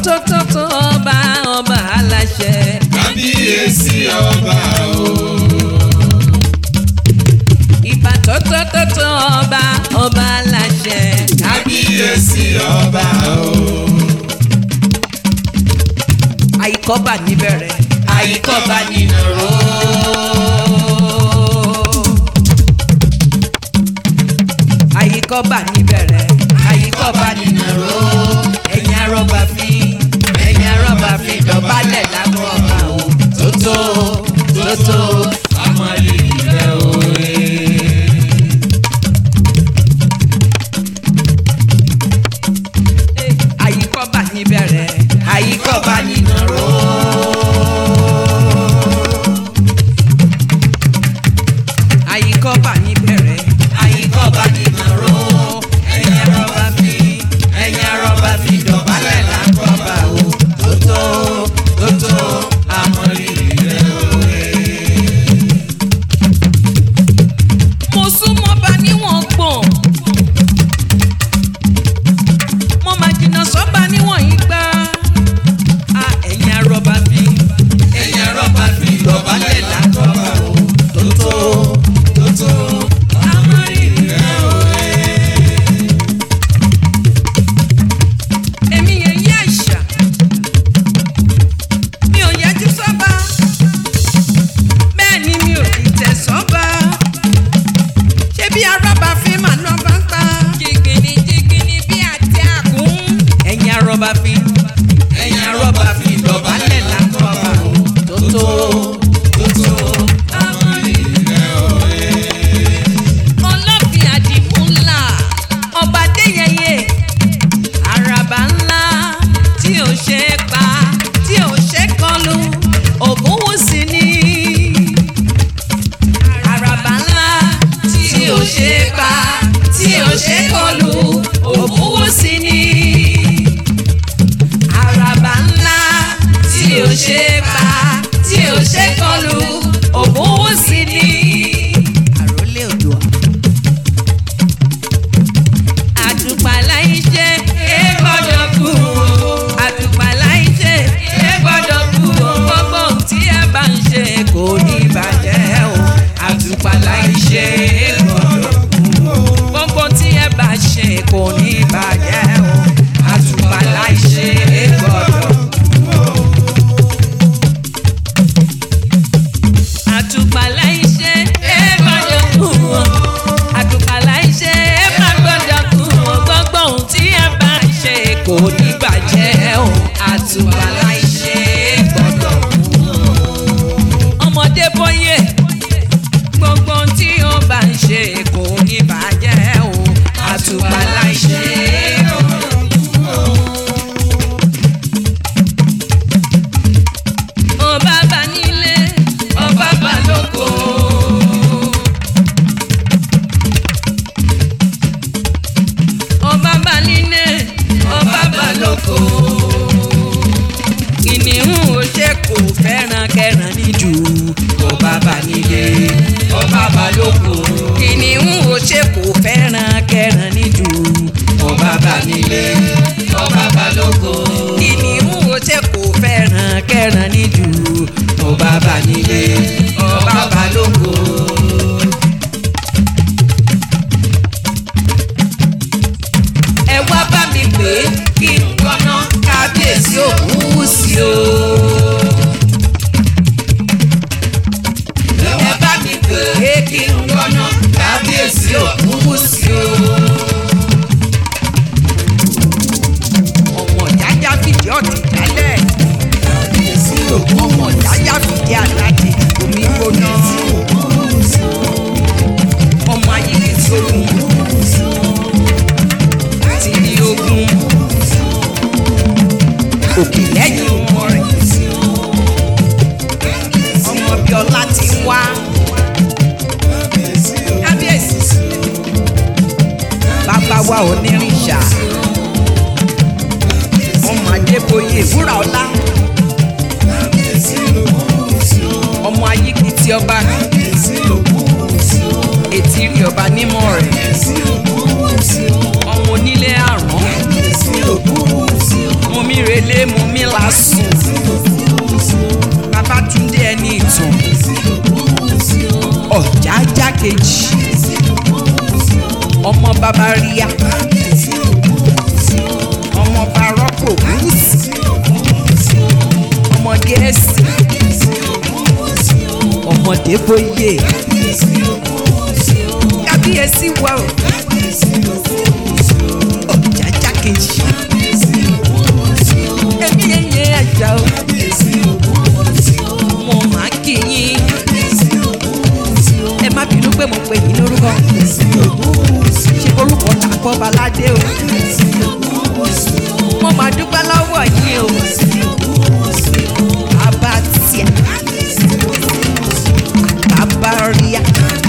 tó ọba aláṣẹ. kábíyèsí ọba o. ìbà tó ọba aláṣẹ. kábíyèsí ọba o. àyíkọ́bà níbẹ̀rẹ̀ àyíkọ́bà nínàró. àyíkọ́bà níbẹ̀rẹ̀ àyíkọ́bà nínàró. ẹ̀yin arọ́bà fi dọ̀bálẹ̀ lágbo ọba o. tótó àmọ́lé ìrẹ́ òwe. àyíkọ́bà níbẹ̀rẹ̀ àyíkọ́bà nínàró. àyíkọ́bà níbẹ̀rẹ̀ àyíkọ́bà nínàró. ẹ̀yin arọ́bà fi dọ̀bálẹ̀ lágbo ọba o. tótó àmọ́lé ìrẹ́ òwe. mo súnmọ́ bá níwọ̀n gbọ̀n. mo máa jìnnà sọ́ba níwọ̀n yìí gbá. ẹ̀yin arọ́bà fi dọ̀bálẹ̀ lágbo ọba o. tótó àmọ́lé ìrẹ́ òwe. èmi yẹn yí àṣà mi ò yẹjú sọ́ba bẹ́ẹ̀ ni mi ò dìtẹ̀ sọ́ba ṣé bí arọ́bà fi mà lọ́ba ń pa jìgìnì bí àti àkún. ẹ̀yin arọ́bà fi dọ̀bálẹ̀ lágbo ọba o. tótó àmọ́lé ìrẹ́ òwe. ọlọ́fin àdìmúlà ọba Adéyẹyè àràbà ńlá tí ò ṣe é pa tí ò ṣe é kọlù Ògúnwùsì ni. àràbà ńlá tí ò ṣe é pa tí ò ṣe é kọlù Ògúnwùsì ni. àràbà ńlá tí ò ṣe é pa tí ò ṣe é kọlù Ògúnwùsì ni. àròlé Oòduà. àtùpàlà iṣẹ́ ẹ gbọ́dọ̀ kú o. àtùpàlà iṣẹ́ ẹ gbọ́dọ̀ kú o. gbogbo ohun tí ẹ bá ń ṣe kò ní bàjẹ́ o. àtùpàlà iṣẹ́ ẹ gbọ́dọ̀ kú o. gbogbo ohun tí ẹ bá ṣe kò ní bàjẹ́ o. àtùpàlà iṣẹ́ ẹ gbọ́dọ̀ kú o. àtùpàlà iṣẹ́ ẹ gbọ́dọ̀ kú o. àtùpàlà iṣẹ́ ẹ má gbọ́dọ̀ kú o. gbogbo ohun tí ẹ bá ń ṣe kò ní bàjẹ́ o. àtùpàlà iṣẹ́ ẹ gbọ́dọ̀ kú o. ọmọdé bóyè gbogbo ohun tí ó bá ń ṣe kò ní bàjẹ́ o. àtùpàlà iṣẹ́ ẹ gbọ́dọ̀ kú o. ọba bá nílé ọba bá lóko. ọba bá nílé ọba bá lóko. kìnìún ò ṣe kò fẹ́ràn kẹràn níjù. ọba bá nílé ọba bá lóko. kìnìún ò ṣe kò fẹ́ràn kẹràn níjù. ọba bá nílé ọba bá lóko. kìnìún ò ṣe kò fẹ́ràn kẹràn níjù. ọba bá nílé ọba bá lóko. ẹ wá bá mi pé kí n gbọ́ná kábíyèsí Ògúnwùsì o. ẹ bá mi pé kí n gbọ́ná kábíyèsí Ògúnwùsì o. ọmọ jájá fìdí ọ̀tí jálẹ̀. ọmọ jájá fìdí alájẹ omi gbóná. ọmọ ayé ti ogun ti ní ogun òkè lẹ́yìn ọmọ rẹ̀. ọmọ bí ọlá ti ń wá. kábíyèsí bàbá wa onírìṣà. ọmọ Adébóyè wúrà ọlá. ọmọ ayíkìtì ọba. ètí rí ọba nímọ̀ rẹ̀. ọmọ onílé àrùn. mo mi relé mo ọmọ bàbá ríà ọmọ barọ́kò wúsì ọmọ gẹ̀ẹ́sì ọmọdé bóyè kábíyèsí wa o ọ̀jájá kejì ẹbí ẹyẹ àjà o mo máa kí yín ẹ má bínú pé mo pè yín lórúkọ ṣe orúkọ tàbọ̀ baládé o mo máa dúpẹ́ lọ́wọ́ yín o abatia akabaria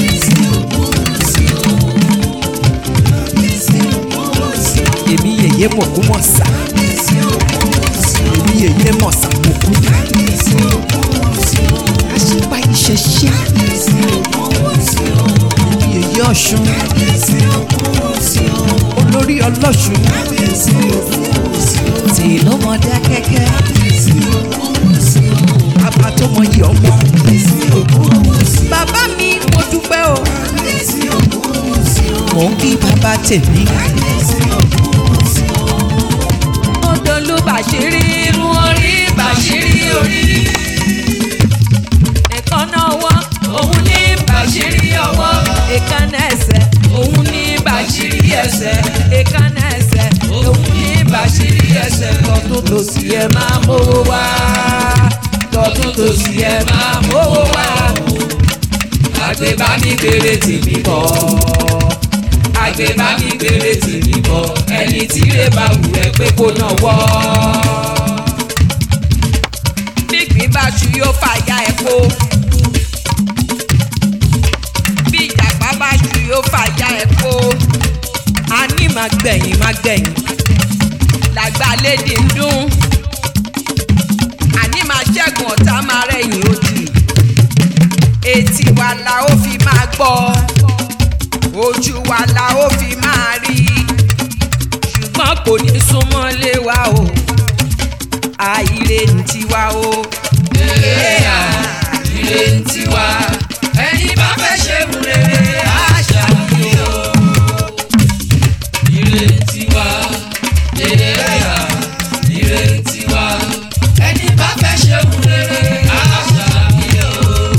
èmi yèyé mọ̀kú mọ̀sá èmi yèyé mọ̀sá mọ̀kú àṣìpá ìṣẹ̀ṣẹ̀ èmi yèyé ọ̀ṣun olórí ọlọ́ṣun tí ló mọ dákẹ́kẹ́ bàbá tó mọ yìí ọmọ bàbá mi mo dúpẹ́ o mò ń kí bàbá tèmi odolu bàṣírí irun orí bàṣírí orí èékánná ọwọ́ òun ní bàṣírí ọwọ́ èékánná ẹsẹ̀ òun ní bàṣírí ẹsẹ̀ èékánná ẹsẹ̀ òun ní bàṣírí ẹsẹ̀ tọ̀tún tòsì ẹ máa mówó wá tọ̀tún tòsì ẹ máa mówó wá àgbébá mi gbére tèmi bọ̀ àgbébá mi gbére tèmi bọ̀ ẹni tí lè bá wù ẹ́ pé kó náà wọ́. bí gbín bá ṣu yóò fàyà ẹ̀ kó bí ìjàpá bá ṣu yóò fàyà ẹ̀ kó a ní máa gbẹ̀yìn làgbà lédi ń dún àní máa ṣẹ́gun ọ̀tá máa rẹ̀yìn òdì etí wa la ó fi máa gbọ́ ojú wa la ó fi máa rí ṣùgbọ́n kò ní súnmọ́ lé wa o àìrè ní tiwa o àìrè ní tiwa ẹni bá fẹ́ ṣe mú rere àṣà mi o ìrè ní tiwa ìrè ní tiwa ẹni bá fẹ́ ṣe mú rere àṣà mi o.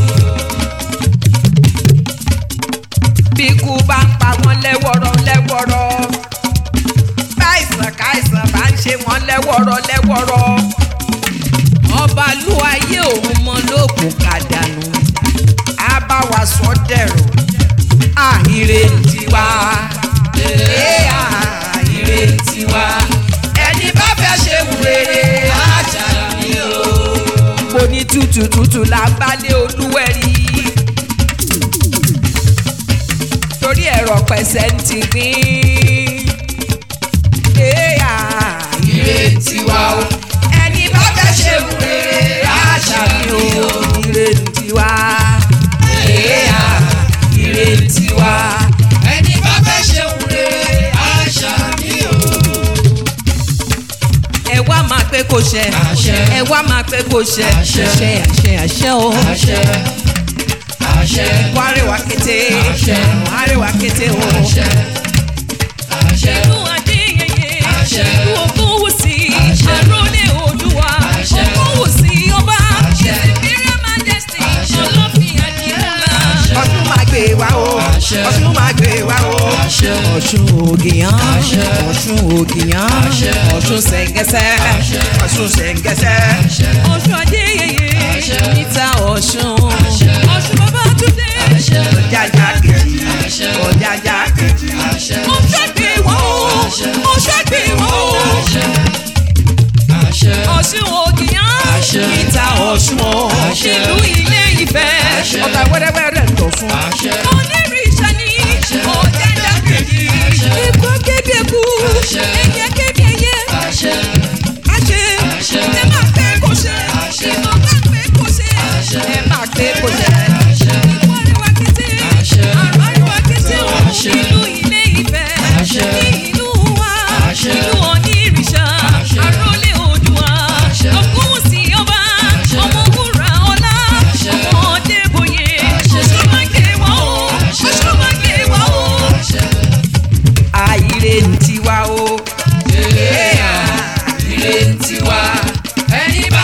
bí ikú bá ń pa wọ́n lẹ́wọ̀rọ̀ báìsàn káìsàn bá ń ṣe wọ́n lẹ́wọ̀rọ̀ ọba lú ayé òun mọ lóògùn kàdánù á bá wa sọ dẹ̀rọ̀ àìrè ní tiwa àìrè ní tiwa ẹni bá fẹ́ ṣe mú rere àṣà mi o. mo ní tútù la bá lé olúwẹ̀rí torí ẹ̀rọ pẹ̀sẹ̀ ń ti gbìn. ìrè tiwa o ẹni bá fẹ́ ṣe mú rere àṣà mi o. ìrè tiwa ìrè tiwa ẹni bá fẹ́ ṣe mú rere àṣà mi o. ẹ wá máa pé kò ṣẹ ẹ wá máa pé kò ṣẹ àṣẹ o. Wàrẹ̀wà kété, wàrẹ̀wà kété o. Inú Adéyẹyẹ, inú Ògúnwùsì, àrólé Oòduà, Ògúnwùsì ọba, Imperial Majesty, Ọlọ́fin Àdìmúlà. Ọ̀ṣun máa gbé wa o, Ọ̀ṣun máa gbé wa o. Ọ̀ṣun Ògìyán, Ọ̀ṣun Ògìyán, Ọ̀ṣun Ṣẹ̀ǹgẹ̀ṣẹ̀, Ọ̀ṣun Ṣẹ̀ǹgẹ̀ṣẹ̀. Ọ̀ṣun Adéyẹyẹ, níta Ọ̀ṣun, Ọ̀ṣun Babátúndé. Ọ̀jájá kejì, ọ̀jájá kejì. Mo ṣẹ́gbẹ̀ wọ́n o, mo ṣẹ́gbẹ̀ wọ́n o. Ọ̀ṣun Ògìyán, níta Ọ̀ṣun o. Ìlú Ilé Ifẹ̀, ọ̀tà wẹ́rẹ́wẹ́rẹ́ ń tọ̀ fún. Onírìṣà ni ọ̀jájá kejì. Ikú kébi eku, ẹyẹ kébi ẹyẹ. Àṣẹ, ẹ máa pé kò ṣe, ìmọ̀ bá pé kò ṣe, ẹ máa pé kò ṣe. Ìlú Ilé Ifẹ̀, ìlú wa, ìlú Onírìṣà, àrólé Oòduà, Ògúnwùsì ọba, ọmọ wúrà ọlá, ọmọ Adébóyè, wá ẹni bá